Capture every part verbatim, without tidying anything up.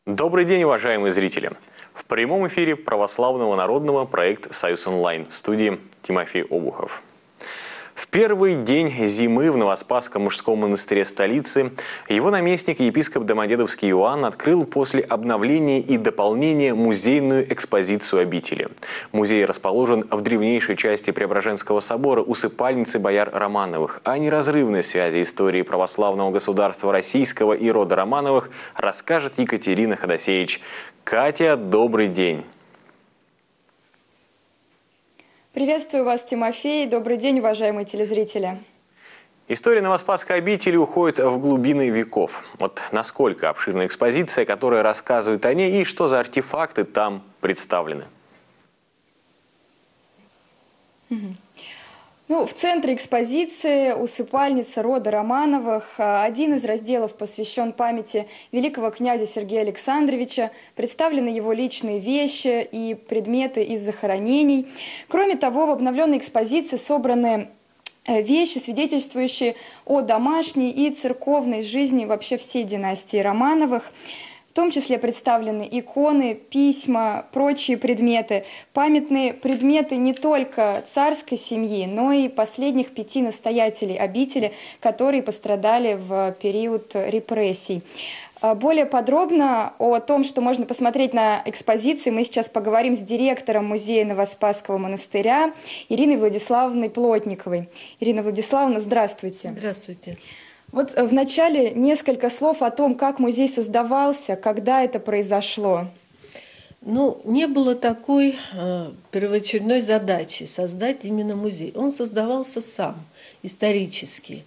Добрый день, уважаемые зрители! В прямом эфире православного народного проект «Союз онлайн», в студии Тимофей Обухов. В первый день зимы в Новоспасском мужском монастыре столицы его наместник, епископ Домодедовский Иоанн, открыл после обновления и дополнения музейную экспозицию обители. Музей расположен в древнейшей части Преображенского собора, усыпальницы бояр Романовых. О неразрывной связи истории православного государства российского и рода Романовых расскажет Екатерина Ходосевич. Катя, добрый день! Приветствую вас, Тимофей. Добрый день, уважаемые телезрители. История Новоспасской обители уходит в глубины веков. Вот насколько обширна экспозиция, которая рассказывает о ней, и что за артефакты там представлены? Угу. Ну, в центре экспозиции усыпальница рода Романовых. Один из разделов посвящен памяти великого князя Сергея Александровича. Представлены его личные вещи и предметы из захоронений. Кроме того, в обновленной экспозиции собраны вещи, свидетельствующие о домашней и церковной жизни вообще всей династии Романовых. В том числе представлены иконы, письма, прочие предметы. Памятные предметы не только царской семьи, но и последних пяти настоятелей обители, которые пострадали в период репрессий. Более подробно о том, что можно посмотреть на экспозиции, мы сейчас поговорим с директором музея Новоспасского монастыря Ириной Владиславовной Плотниковой. Ирина Владиславовна, здравствуйте. Здравствуйте. Вот вначале несколько слов о том, как музей создавался, когда это произошло. Ну, не было такой э, первоочередной задачи создать именно музей. Он создавался сам, исторически.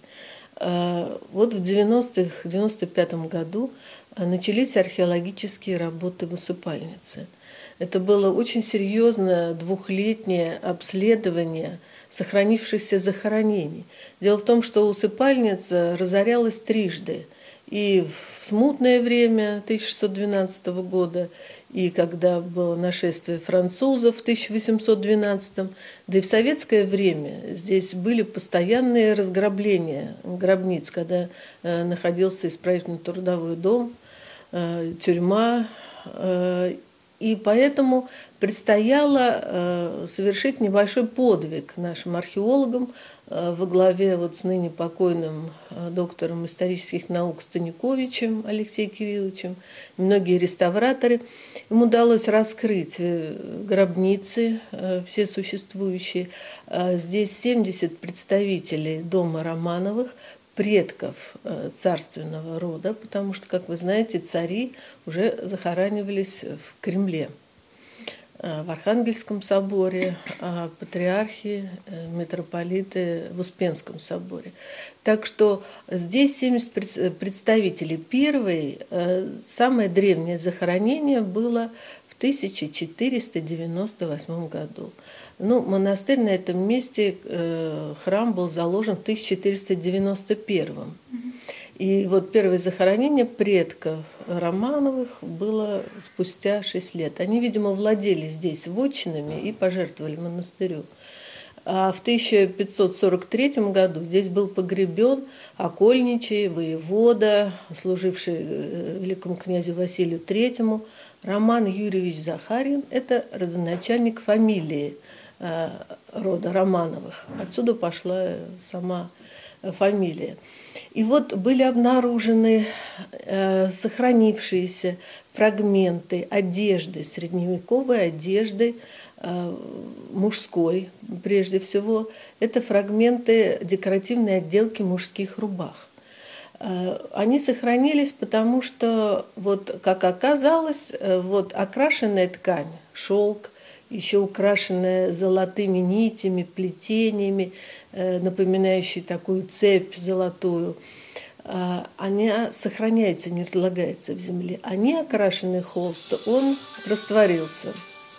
Э, вот в девяностых, девяносто пятом году начались археологические работы в усыпальнице. Это было очень серьезное двухлетнее обследование сохранившихся захоронений. Дело в том, что усыпальница разорялась трижды. И в смутное время тысяча шестьсот двенадцатого года, и когда было нашествие французов в тысяча восемьсот двенадцатом, да и в советское время здесь были постоянные разграбления гробниц, когда э, находился исправительно-трудовой дом, э, тюрьма, э, и поэтому предстояло э, совершить небольшой подвиг нашим археологам э, во главе вот с ныне покойным э, доктором исторических наук Станиковичем Алексеем Кирилловичем, многие реставраторы. Им удалось раскрыть гробницы, э, все существующие. Э, здесь семьдесят представителей дома Романовых, предков царственного рода, потому что, как вы знаете, цари уже захоранивались в Кремле, в Архангельском соборе, а патриархи, митрополиты в Успенском соборе. Так что здесь семьдесят представителей. Первое, самое древнее захоронение было в тысяча четыреста девяносто восьмом году. Ну, монастырь на этом месте, э, храм был заложен в тысяча четыреста девяносто первом. И вот первое захоронение предков Романовых было спустя шесть лет. Они, видимо, владели здесь вотчинами и пожертвовали монастырю. А в тысяча пятьсот сорок третьем году здесь был погребен окольничий, воевода, служивший великому князю Василию третьему, Роман Юрьевич Захарин. Это родоначальник фамилии рода Романовых. Отсюда пошла сама фамилия. И вот были обнаружены э, сохранившиеся фрагменты одежды, средневековой одежды, э, мужской прежде всего. Это фрагменты декоративной отделки мужских рубах. Э, они сохранились, потому что, вот, как оказалось, э, вот, окрашенная ткань, шелк, еще украшенная золотыми нитями, плетениями, э, напоминающей такую цепь золотую, э, она сохраняется, не разлагается в земле. Они окрашенный холст, он растворился.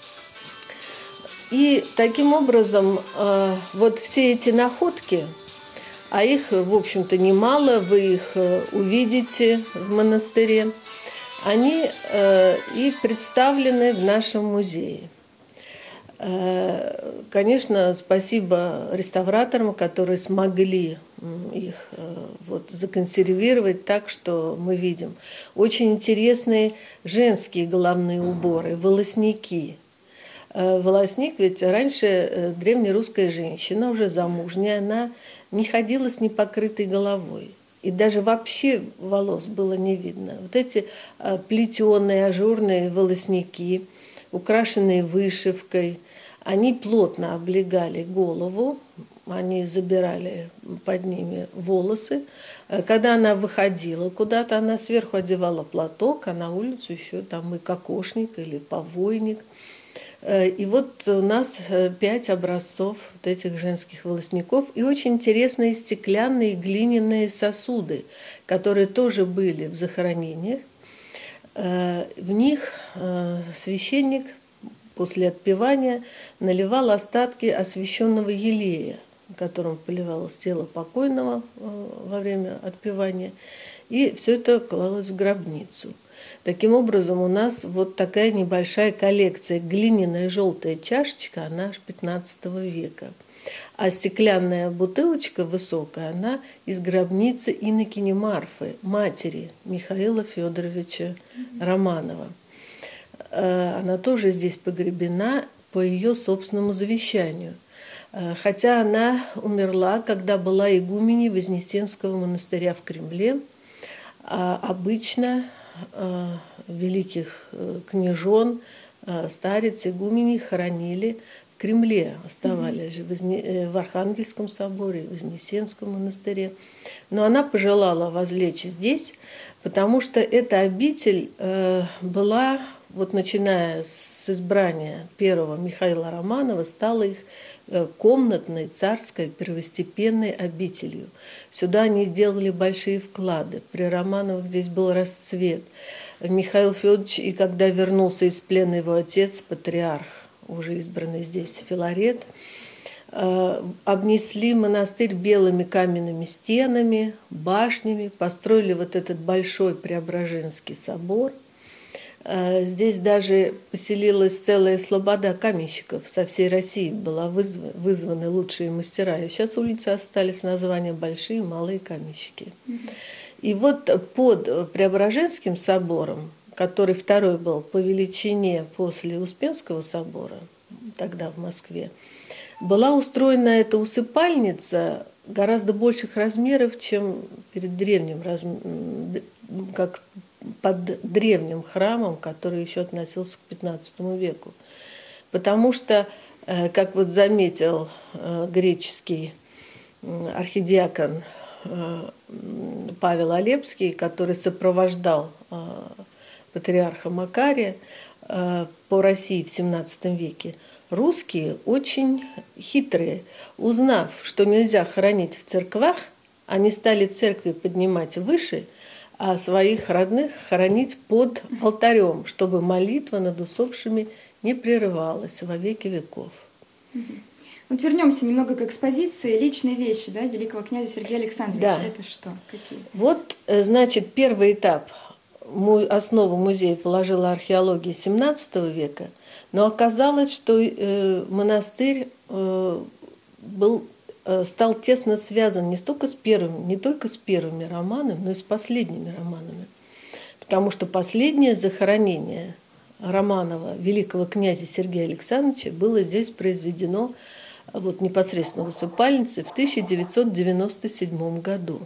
И таким образом э, вот все эти находки, а их, в общем-то, немало, вы их увидите в монастыре, они э, и представлены в нашем музее. Конечно, спасибо реставраторам, которые смогли их вот законсервировать так, что мы видим. Очень интересные женские головные уборы, волосники. Волосник, ведь раньше древнерусская женщина, уже замужняя, она не ходила с непокрытой головой. И даже вообще волос было не видно. Вот эти плетеные, ажурные волосники, украшенные вышивкой, они плотно облегали голову, они забирали под ними волосы. Когда она выходила куда-то, она сверху одевала платок, а на улицу еще там и кокошник или повойник. И вот у нас пять образцов вот этих женских волосников и очень интересные стеклянные глиняные сосуды, которые тоже были в захоронениях. В них священник после отпевания наливал остатки освященного елея, которым поливалось тело покойного во время отпевания, и все это клалось в гробницу. Таким образом, у нас вот такая небольшая коллекция. Глиняная желтая чашечка, она аж пятнадцатого века. А стеклянная бутылочка высокая, она из гробницы инокини Марфы, матери Михаила Федоровича Романова. Она тоже здесь погребена по ее собственному завещанию. Хотя она умерла, когда была игуменей Вознесенского монастыря в Кремле. А обычно великих княжон, старец, игуменей хоронили в Кремле, оставались же в Архангельском соборе, в Вознесенском монастыре. Но она пожелала возлечь здесь, потому что эта обитель была, вот начиная с избрания первого Михаила Романова, стала их комнатной, царской, первостепенной обителью. Сюда они делали большие вклады. При Романовых здесь был расцвет. Михаил Федорович, и когда вернулся из плена его отец, патриарх, уже избранный здесь Филарет, обнесли монастырь белыми каменными стенами, башнями, построили вот этот большой Преображенский собор. Здесь даже поселилась целая слобода каменщиков. Со всей России была вызваны, вызваны лучшие мастера. И сейчас улицы остались названия «Большие» и «Малые каменщики». Mm-hmm. И вот под Преображенским собором, который второй был по величине после Успенского собора, тогда в Москве, была устроена эта усыпальница гораздо больших размеров, чем перед древним, как под древним храмом, который еще относился к пятнадцатому веку. Потому что, как вот заметил греческий архидиакон Павел Алепский, который сопровождал патриарха Макария по России в семнадцатом веке, русские очень хитрые. Узнав, что нельзя хоронить в церквах, они стали церкви поднимать выше, а своих родных хоронить под алтарем, чтобы молитва над усопшими не прерывалась во веки веков. Вот вернемся немного к экспозиции. Личные вещи, да, великого князя Сергея Александровича. Да. Это что? Какие? Вот, значит, первый этап. Основу музея положила археология семнадцатого века, но оказалось, что монастырь был, стал тесно связан не только с первыми, не только с первыми романами, но и с последними романами. Потому что последнее захоронение Романова, великого князя Сергея Александровича, было здесь произведено вот, непосредственно в усыпальнице в тысяча девятьсот девяносто седьмом году.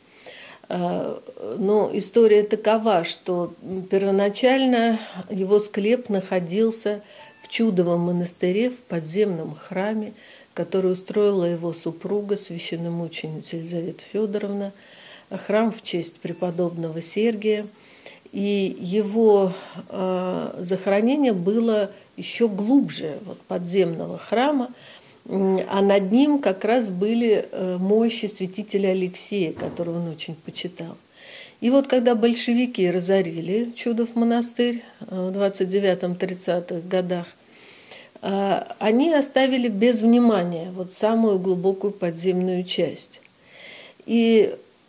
Но история такова, что первоначально его склеп находился в Чудовом монастыре, в подземном храме, который устроила его супруга, священномученица Елизавета Федоровна, храм в честь преподобного Сергия. И его захоронение было еще глубже вот, подземного храма, а над ним как раз были мощи святителя Алексея, которого он очень почитал. И вот когда большевики разорили Чудов монастырь в двадцать девятом — тридцатых годах, они оставили без внимания вот самую глубокую подземную часть. И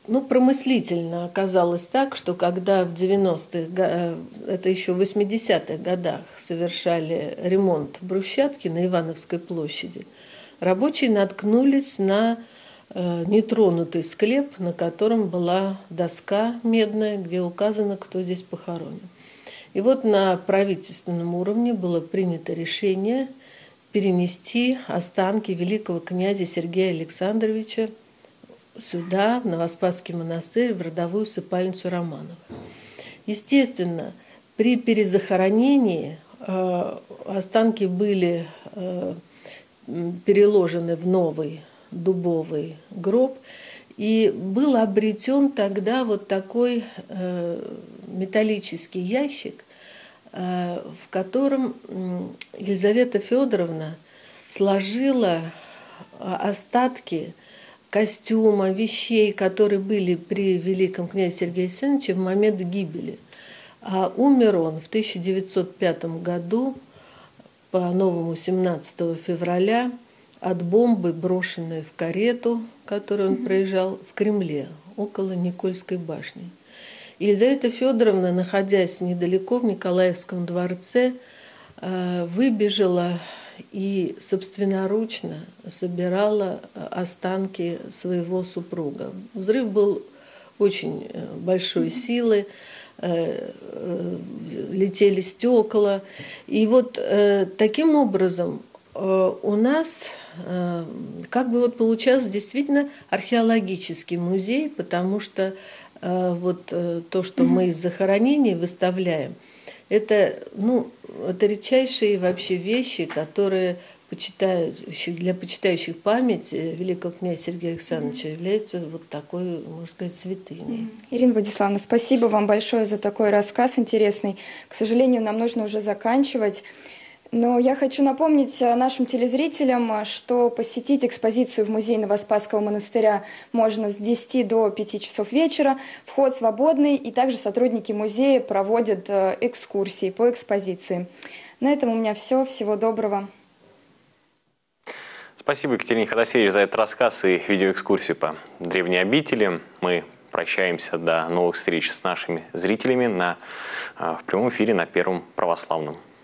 ну, промыслительно оказалось так, что когда в девяностых, это еще в восьмидесятых годах совершали ремонт брусчатки на Ивановской площади, рабочие наткнулись на нетронутый склеп, на котором была доска медная, где указано, кто здесь похоронен. И вот на правительственном уровне было принято решение перенести останки великого князя Сергея Александровича сюда, в Новоспасский монастырь, в родовую усыпальницу Романовых. Естественно, при перезахоронении э, останки были э, переложены в новый дубовый гроб, и был обретен тогда вот такой э, металлический ящик, э, в котором Елизавета Федоровна сложила остатки костюма, вещей, которые были при великом князе Сергее Александровиче в момент гибели. А умер он в тысяча девятьсот пятом году, по-новому семнадцатого февраля, от бомбы, брошенной в карету, которую он проезжал в Кремле, около Никольской башни. Елизавета Федоровна, находясь недалеко в Николаевском дворце, выбежала и собственноручно собирала останки своего супруга. Взрыв был очень большой силы, летели стекла. И вот таким образом у нас как бы вот получался действительно археологический музей, потому что вот то, что мы из захоронений выставляем, это, ну, это редчайшие вообще вещи, которые почитающих, для почитающих память великого князя Сергея Александровича является вот такой, можно сказать, святыней. Ирина Владиславовна, спасибо вам большое за такой рассказ интересный. К сожалению, нам нужно уже заканчивать. Но я хочу напомнить нашим телезрителям, что посетить экспозицию в музее Новоспасского монастыря можно с десяти до пяти часов вечера. Вход свободный, и также сотрудники музея проводят экскурсии по экспозиции. На этом у меня все. Всего доброго. Спасибо, Екатерине Ходосевич, за этот рассказ и видеоэкскурсию по древней обители. Мы прощаемся до новых встреч с нашими зрителями на, в прямом эфире на Первом православном.